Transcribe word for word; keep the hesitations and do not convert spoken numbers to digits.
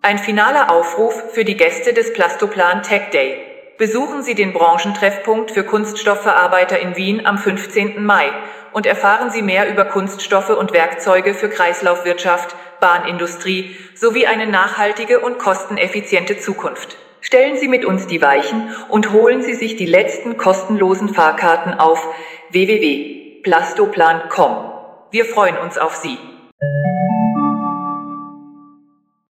Ein finaler Aufruf für die Gäste des Plastoplan Tech Day. Besuchen Sie den Branchentreffpunkt für Kunststoffverarbeiter in Wien am fünfzehnten Mai und erfahren Sie mehr über Kunststoffe und Werkzeuge für Kreislaufwirtschaft, Bahnindustrie sowie eine nachhaltige und kosteneffiziente Zukunft. Stellen Sie mit uns die Weichen und holen Sie sich die letzten kostenlosen Fahrkarten auf w w w punkt plastoplan punkt com. Wir freuen uns auf Sie.